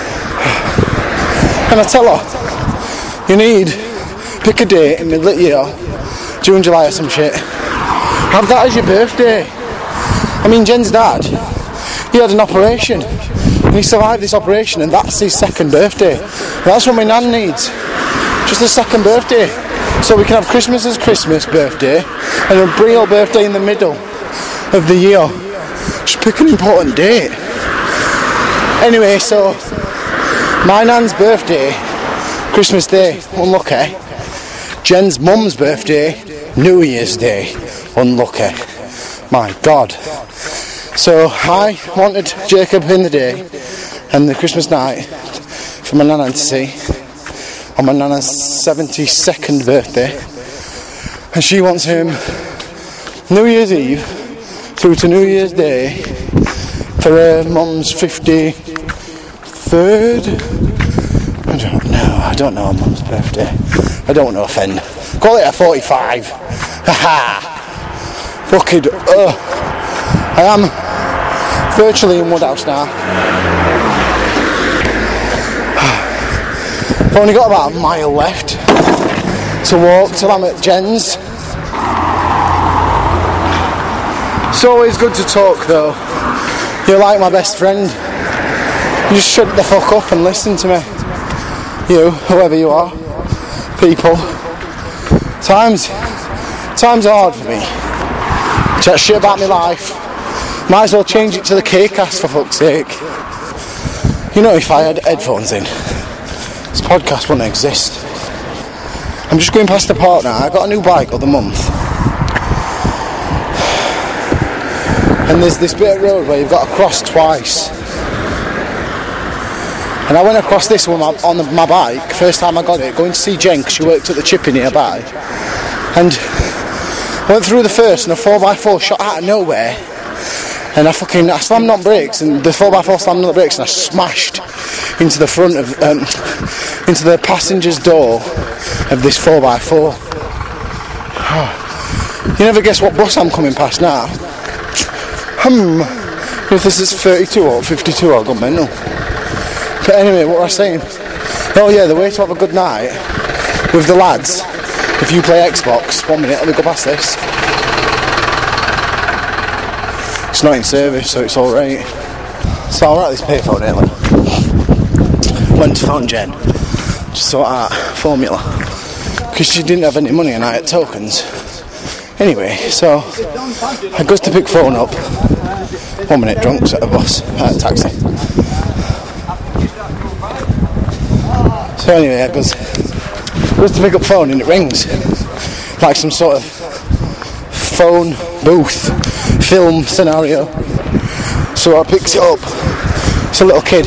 And I tell her, you need, pick a date in the middle of the year, June, July or some shit. Have that as your birthday. I mean, Jen's dad, he had an operation. And he survived this operation and that's his second birthday. That's what my nan needs. Just a second birthday. So we can have Christmas as Christmas birthday and a real birthday in the middle of the year. Just pick an important date. Anyway, so my nan's birthday, Christmas Day, unlucky. Jen's mum's birthday, New Year's Day, unlucky. My God. So I wanted Jacob in the day and the Christmas night for my nana to see on my nana's seventy-second birthday, and she wants him New Year's Eve through to New Year's Day for her mum's fifty-third. I don't know, I don't know her mum's birthday. I don't want to offend. Call it a forty-five. Haha. Fucking uh I am virtually in Woodhouse now. I've only got about a mile left to walk till I'm at Jen's. It's always good to talk though. You're like my best friend. You just shut the fuck up and listen to me. You, whoever you are. People. Times, times are hard for me. Chat shit about my life. Might as well change it to the K-cast for fuck's sake. You know, if I had headphones in, this podcast wouldn't exist. I'm just going past the park now. I got a new bike the other month. And there's this bit of road where you've got to cross twice. And I went across this one on the, my bike, first time I got it, going to see Jen because she worked at the chippy nearby. And went through the first and a four by four shot out of nowhere. And I fucking, I slammed on brakes and the four by four slammed on the brakes and I smashed into the front of, um, into the passenger's door of this four by four. You never guess what bus I'm coming past now. Hmm, if this is thirty-two or fifty-two, I'll go mental. But anyway, what was I saying? Oh yeah, the way to have a good night with the lads, if you play Xbox, one minute, let me go past this. It's not in service, so it's alright. So I'll write this payphone early. Went to phone Jen, just sort out formula, because she didn't have any money and I had tokens. Anyway, so I goes to pick phone up. One minute, drunks at a bus, at a taxi. So anyway, I goes, goes to pick up phone and it rings. Like some sort of phone booth film scenario. So I picked it up. It's a little kid,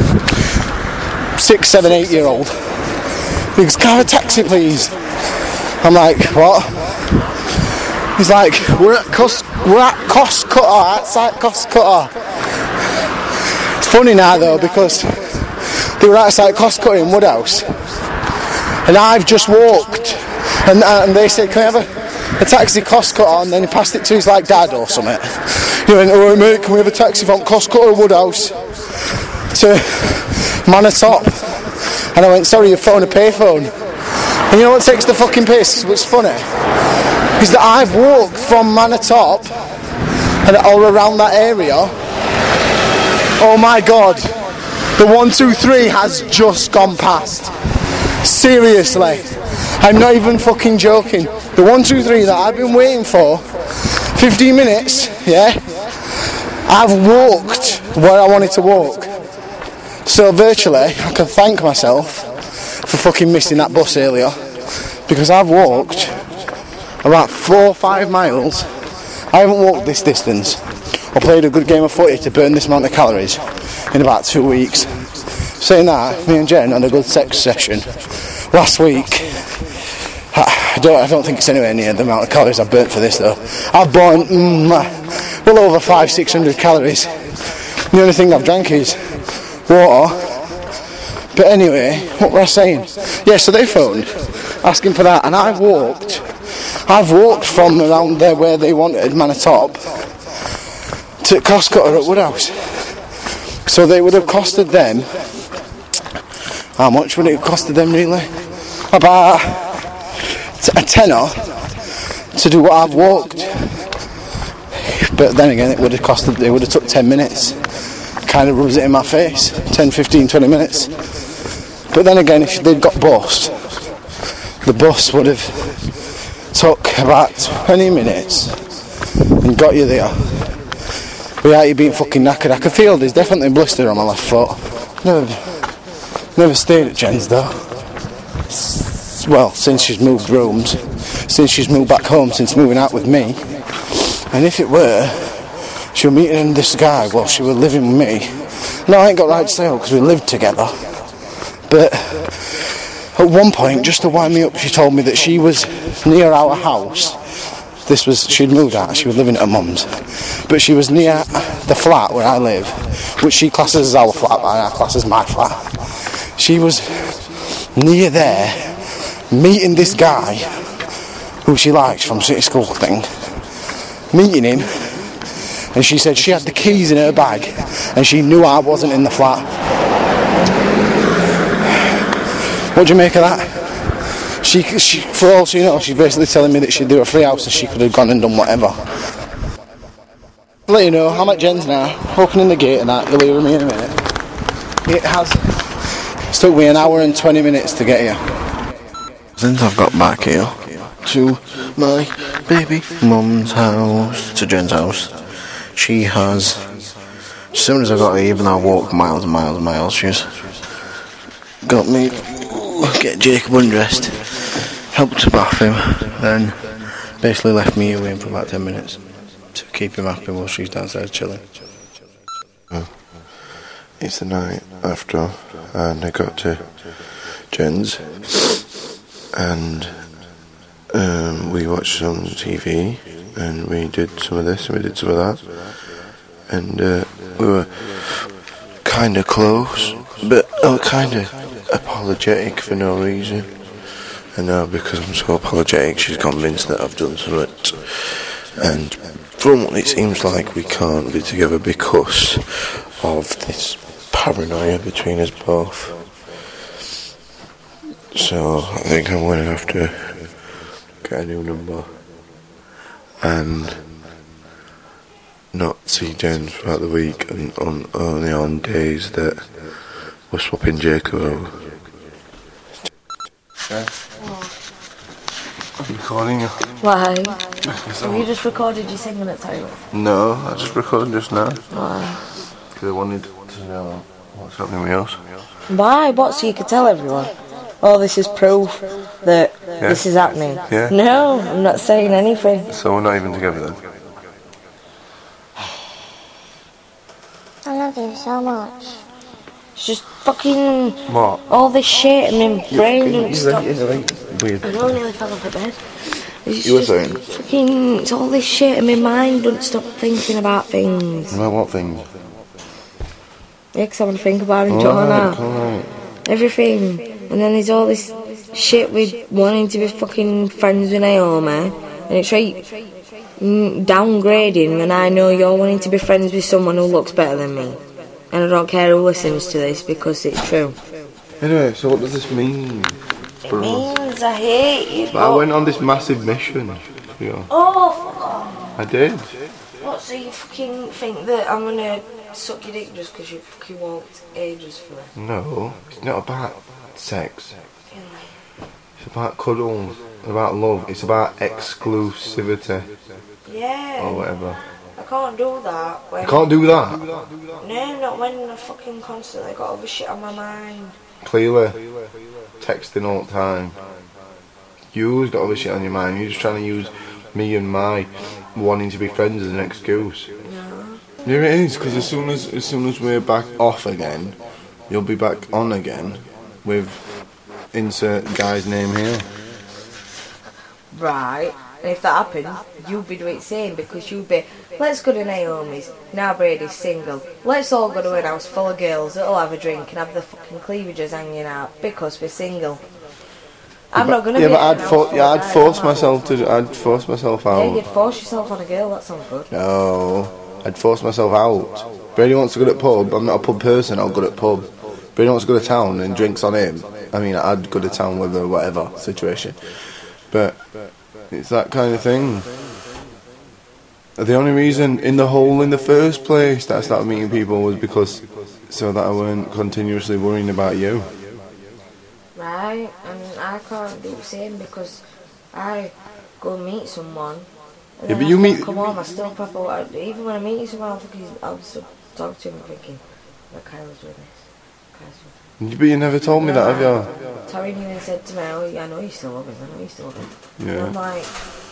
six, seven, eight year old. He goes, "Can I have a taxi please?" I'm like, "What?" He's like, "We're at Cost, we're at Cost Cutter, outside Cost Cutter." It's funny now though because they were outside Cost Cutter in Woodhouse, and I've just walked, and, and they said, "Can we have a, a taxi Cost Cutter?" And then he passed it to his like dad or something. He went, "Oh mate, can we have a taxi from Cost Cutter Woodhouse to Manor Top?" And I went, "Sorry, your phone a payphone." And you know what takes the fucking piss? What's funny? is that I've walked from Manor Top and all around that area. Oh my god, the one two three has just gone past. Seriously, I'm not even fucking joking. The one two three that I've been waiting for fifteen minutes, yeah, I've walked where I wanted to walk. So virtually, I can thank myself for fucking missing that bus earlier, because I've walked about four or five miles. I haven't walked this distance or played a good game of footy to burn this amount of calories in about two weeks. Saying that, me and Jen had a good sex session last week. I don't, I don't think it's anywhere near the amount of calories I've burnt for this though. I've burnt mm, well over five, six hundred calories. The only thing I've drank is water. But anyway, what was I saying? Yeah, so they phoned asking for that, and I've walked. I've walked from around there where they wanted, Manor Top, to Costcutter at Woodhouse. So they would have costed them. How much would it have costed them really? About a tenner to do what I've walked. But then again, it would have costed. It would have took ten minutes. Kind of rubs it in my face. ten, fifteen, twenty minutes. But then again, if they'd got bus, the bus would have took about twenty minutes and got you there without you being fucking knackered. I can feel there's definitely a blister on my left foot. Never, never stayed at Jen's though. Well, since she's moved rooms, since she's moved back home, since moving out with me. And if it were, she was meeting this guy while she was living with me. No, I ain't got right to say because we lived together. But at one point, just to wind me up, she told me that she was near our house. This was, she'd moved out, she was living at her mum's. But she was near the flat where I live, which she classes as our flat, and I class as my flat. She was near there, meeting this guy, who she likes from city school thing, meeting him, and she said she had the keys in her bag, and she knew I wasn't in the flat. What do you make of that? She, she, for all she knows, she's basically telling me that she'd do a free house and she could have gone and done whatever. I'll let you know, I'm at Jen's now, opening the gate and that, you'll hear me in a minute. It has, it's took me an hour and twenty minutes to get here. Since I've got back here to my baby mum's house, to Jen's house, she has, as soon as I got here, even though I walked miles and miles and miles, she's got me get Jacob undressed, helped to bath him, then basically left me here waiting for about ten minutes to keep him happy while she's downstairs chilling. Oh, it's the night after, and I got to Jen's, and um, we watched some T V, and we did some of this and we did some of that, and uh, we were kind of close, but uh, kind of apologetic for no reason. And now because I'm so apologetic, she's convinced that I've done something, and from what it seems like, we can't be together because of this paranoia between us both. So I think I'm going to have to get a new number and not see Jen throughout the week, and on, only on days that we're swapping Jacob over. Yeah. I'm recording you. Why? Have you just recorded you singing at Taylor? No, I just recorded just now. Why? Because I wanted to know what's happening with yours. Why? What? So you could tell everyone? Oh, this is proof that Yeah. this is happening. Yeah. No, I'm not saying anything. So we're not even together then? I love you so much. It's just fucking What? all this shit in my brain don't stop. Weird. I know I nearly fell off the bed. It's You were just saying? fucking, it's all this shit in my mind don't stop thinking about things. About what thing? Yeah, 'cause I want to think about it, don't Alright, I? alright. Everything. And then there's all this shit with wanting to be fucking friends with Naomi. And it's right mm, downgrading when I know you're wanting to be friends with someone who looks better than me. And I don't care who listens to this because it's true. Anyway, so what does this mean? It means I hate you. But I went on this massive mission for you. Oh, fuck off. I did. What, so you fucking think that I'm gonna suck your dick just because you fucking walked ages for it? No, it's not about sex. It's about cuddles, about love. It's about exclusivity. Yeah. Or whatever. I can't do that. When You can't do that. No, not when I fucking constantly got other shit on my mind. Clearly. Texting all the time. You've got other shit on your mind. You're just trying to use me and my wanting to be friends as an excuse. No. Here it is, because as soon as as soon as we're back off again, you'll be back on again with insert guy's name here. Right. And if that happened, you'd be doing the same because you'd be, let's go to Naomi's, now Brady's single, let's all go to a house full of girls that'll have a drink and have the fucking cleavages hanging out because we're single. I'm yeah, not gonna yeah, be but at I'd an for, house full yeah, of I'd guys, force am I? myself to I'd force myself out. Yeah, you'd force yourself on a girl, that sounds good. No, I'd force myself out. Brady wants to go to pub. I'm not a pub person. I'll go to pub. Brady wants to go to town and drinks on him. I mean, I'd go to town with a whatever situation, but it's that kind of thing. The only reason in the whole in the first place that I started meeting people was because so that I weren't continuously worrying about you. Right, and I can't do the same because I go meet someone. And Yeah, then but you after I meet- come home, I still probably, I, even when I meet someone, I'll, fucking, I'll still talk to him thinking, look, Kyle's doing this. Kyle's doing this. But you never told me that, have you? Taryn even said to me, oh, yeah, I know you still love him, I know you still love him. And I'm Yeah. like,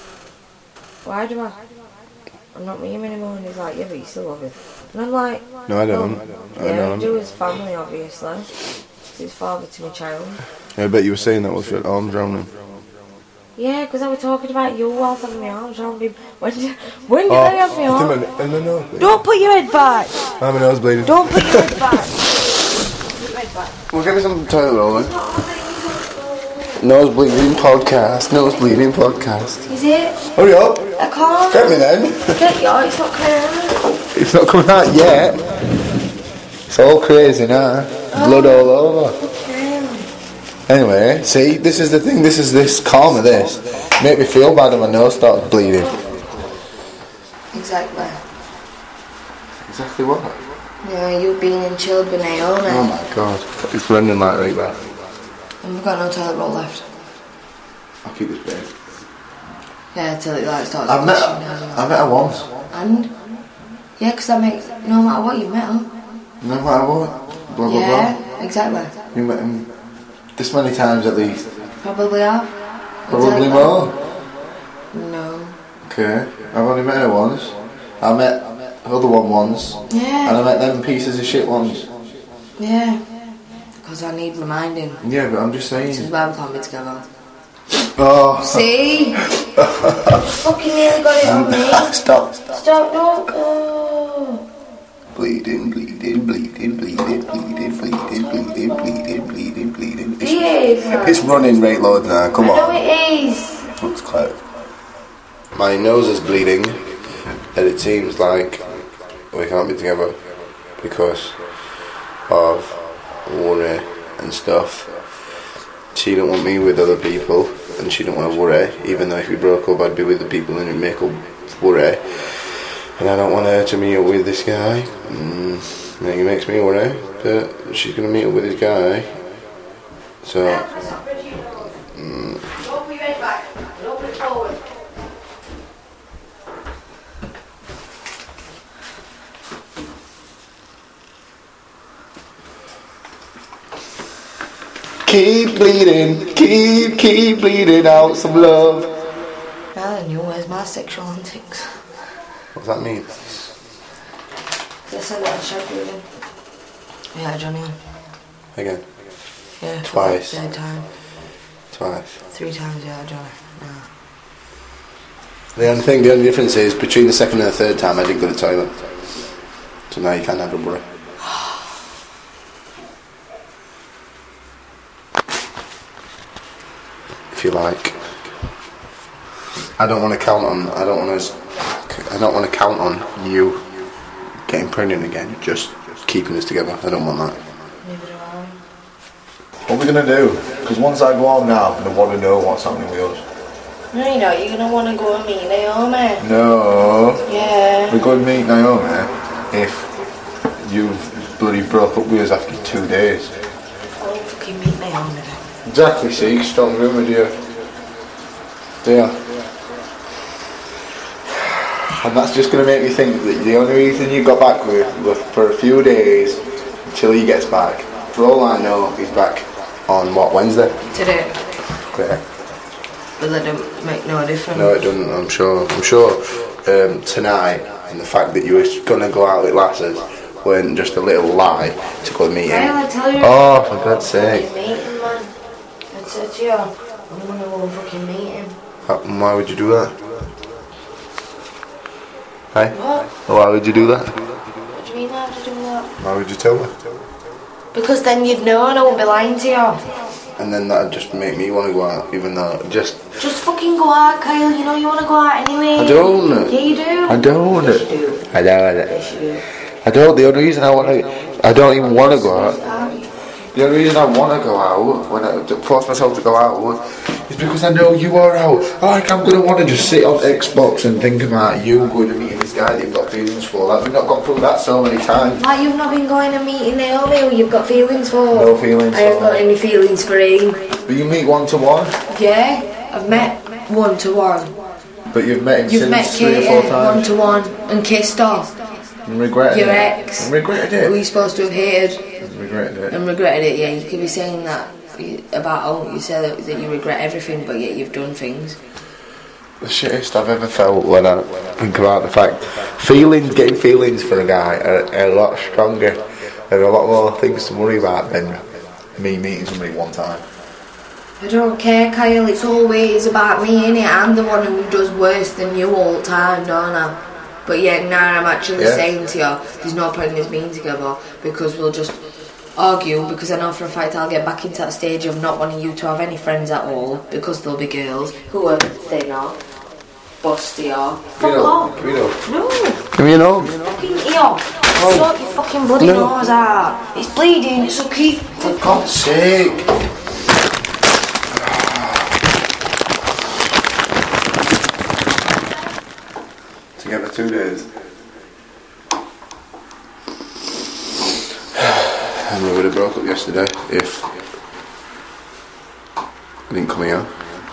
why do I? I'm not meeting him anymore. And he's like, yeah, but you still love him. And I'm like, No, I don't. well, I yeah, don't. I do his family, obviously. He's his father to my child. I bet you were saying that was your arms around him. Yeah, because I was talking about you whilst having my arms around him. When did, when did Oh, I have my arms? in the nose. Don't put your head back. I'm a nose bleeding. Don't put your head back. Put your head back. We'll give me some toilet roll then. Nose bleeding podcast. Nose bleeding podcast. Is it? Hurry up. I can't. Get me then. Get you. It's not clear. It's not coming out yet. It's all crazy now. Blood all over. Anyway, see, this is the thing. This is this calm of this. Make me feel bad when my nose starts bleeding. Exactly. Exactly what? Yeah, you being in chilled with Naomi. Oh my god. It's running like right there. And we've got no toilet roll left. I'll keep this big. Yeah, till it like starts. I've met pushing her. down. I've met her once. And? Yeah, because that makes, no matter what, you've met her. No matter what. Blah blah Yeah, blah. exactly. You met him this many times at least. Probably have. Probably Exactly. more. No. Okay. I've only met her once. I met the other one once. And Yeah. I met them pieces of shit once. Yeah. Because I need reminding. Yeah, but I'm just This is saying. why we can't be together. Oh. See? Fucking nearly got it on me. Stop. Stop, don't. Oh. Bleeding, bleeding, bleeding, bleeding, bleeding, bleeding, bleeding, bleeding, bleeding, bleeding. It's, Yeah. it's running right loud now. Come I know on. it is. Looks close. My nose is bleeding, and it seems like we can't be together because of worry and stuff. She don't want me with other people, and she don't want to worry. Even though if we broke up, I'd be with the people and it'd make her worry. And I don't want her to meet up with this guy. Mm, I think it makes me worry, but she's gonna meet up with this guy. So. Mm, Don't put your head back. Don't put it forward. Keep bleeding, keep, keep bleeding out some love. Now then, you where's my sexual antics? What's that mean? Did I say that on show reading? Yeah, Johnny. Again, Yeah. Twice. Third time. twice. Three times, yeah, Johnny. No. The only thing, the only difference is between the second and the third time I didn't go to the toilet. So now you can't have a worry. If you like. I don't want to count on. I don't want to. I don't want to count on you getting pregnant again. Just keeping us together. I don't want that. Neither do I. What are we gonna do? Because once I go home now, I'm gonna want to know what's happening with us. No, you're not. You're going to want to go and meet Naomi. No. Yeah. We're going to meet Naomi if you've bloody broke up with us after two days. I won't fucking meet Naomi then. Exactly, see, strong rumour, dear. Dear. And that's just going to make me think that the only reason you got back with was for a few days until he gets back. For all I know, he's back on what, Wednesday? Today. Yeah. But that don't make no difference. No, it doesn't. I'm sure. I'm sure. Um, tonight, and the fact that you were gonna go out with lasses weren't just a little lie to go and meet him. Kyle, I tell you. Oh, for God's sake! Meet him, man. I said to you, I'm gonna go and fucking meet him. How, why would you do that? Hey? What? Why would you do that? What do you mean I have to do that? Why would you tell me? Because then you'd know and I won't be lying to you. And then that'd just make me want to go out, even though just. Just fucking go out, Kyle. You know you want to go out anyway. I don't. Yeah, you do. I don't. Yes, you do. I don't. Yes, you do. I don't. The only reason I want to, I don't even want to go out. The only reason I want to go out, when I force myself to go out, is because I know you are out. Like I'm going to want to just sit on Xbox and think about you going to meeting this guy that you've got feelings for. Like we've not gone through that so many times. Like you've not been going and meeting Naomi who you've got feelings for. No feelings I haven't for got any feelings for him. But you meet one to one. Yeah, I've met one to one. But you've met him You've since met three Katie or four times. one to one and kissed her. And regretted Your it. ex. And regretted Who it. you supposed to have hated And regretted it. and regretted it. Yeah, you could be saying that about oh, you say that, that you regret everything, but yet you've done things. The shittest I've ever felt when I think about the fact feelings, getting feelings for a guy are, are a lot stronger. There are a lot more things to worry about than me meeting somebody one time. I don't care, Kyle. It's always about me, innit? I'm the one who does worse than you all the time, don't I? But yeah, now I'm actually Yeah. saying to you, there's no point in us being together because we'll just argue. Because I know for a fact I'll get back into that stage of not wanting you to have any friends at all because there'll be girls who are thinner, bustier. Fuck off. Give me an No. Give me an hug. Fucking ear. Sort your fucking bloody No. nose out. It's bleeding. It's okay. For God's sake. Together two days. And we would have broke up yesterday if I didn't come here.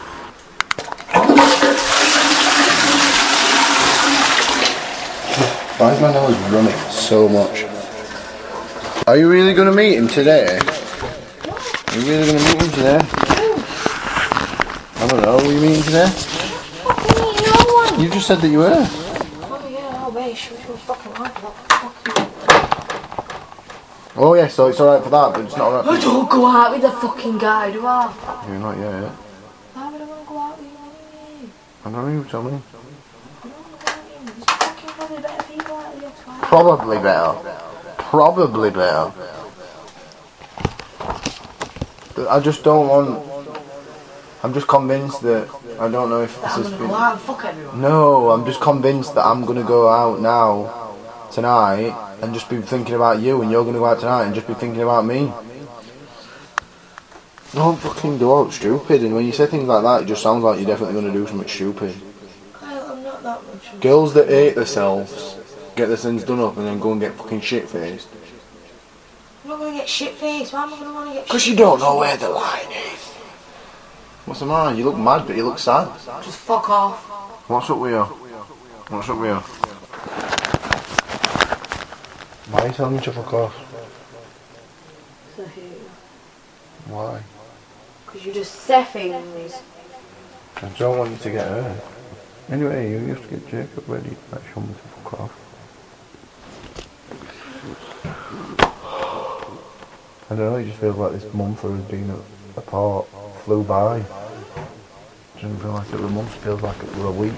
Why is my nose running so much? Are you really going to meet him today? Are you really going to meet him today? I don't know, are you meeting today? You just said that you were. Oh yeah, I'll wait. She was fucking like that. Oh yeah, so it's alright for that, but it's not alright. I don't go out with a fucking guy, do I? You're not yet. Why would I want to go out with you anyway? I don't know, you tell me. There's fucking probably better people out there. Probably better. Probably better. I just don't want. I'm just convinced that I don't know if this I'm has gonna been. go out and fuck everyone. No, I'm just convinced that I'm gonna go out now, tonight, and just be thinking about you, and you're gonna go out tonight and just be thinking about me. Don't fucking do all stupid, and when you say things like that, it just sounds like you're definitely gonna do something stupid. Kyle, I'm not that much. Girls that hate themselves get their sins done up and then go and get fucking shit faced. I'm not gonna get shit faced. Why am I gonna want to get? Because you don't know where the line is. What's the matter? You look mad, but you look sad. Just fuck off. What's up with you? What's up with you? Why are you telling me to fuck off? I hate you. Why? Because you just say things. I don't want you to get hurt. Anyway, you used to get Jacob ready to show me to fuck off. I don't know, it just feels like this month for us being apart flew by. It doesn't feel like it was a month, it feels like it was a week.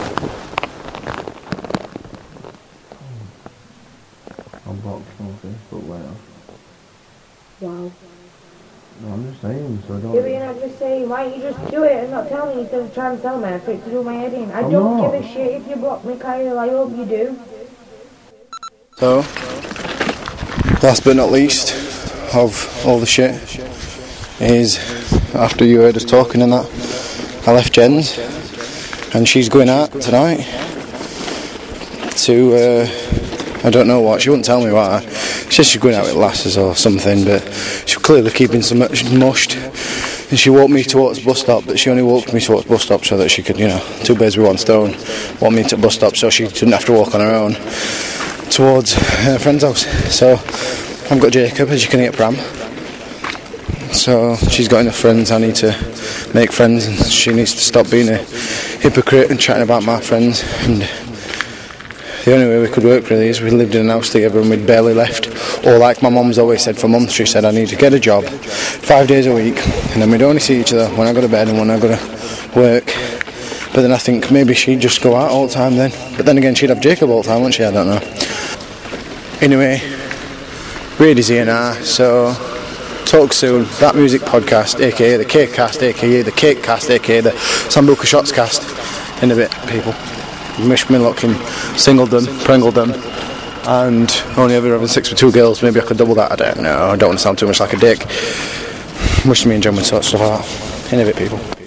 I'll block you on Facebook later. Wow. No, I'm just saying, so I don't... Yeah, but you're not just saying, why don't you just do it and not tell me instead of trying to tell me for it to do my head in. I I'm don't not. give a shit if you block me, Kyle. I hope you do. So, last but not least of all the shit is after you heard us talking and that, I left Jen's and she's going out tonight to, uh, I don't know what, she wouldn't tell me why. She said she's going out with lasses or something, but she's clearly keeping so much mushed. And she walked me towards bus stop, but she only walked me towards bus stop so that she could, you know, two birds with one stone, walk me to bus stop so she didn't have to walk on her own towards her friend's house. So I've got Jacob, as you can hear, pram. So she's got enough friends, I need to make friends, and she needs to stop being a hypocrite and chatting about my friends. And the only way we could work really is we lived in a house together and we'd barely left. Or like my mum's always said for months, she said I need to get a job five days a week, and then we'd only see each other when I go to bed and when I go to work. But then I think maybe she'd just go out all the time then. But then again, she'd have Jacob all the time, wouldn't she? I don't know. Anyway, Brady's here now, so talk soon. That Music Podcast, aka the Cake Cast, aka the Cake Cast, aka the Sambuca Shots Cast. In a bit, people. Wish me luck in singledom, pringledom, and only ever having sex with two girls. Maybe I could double that. I don't know. I don't want to sound too much like a dick. Wish me and John would sort stuff out. In a bit, people.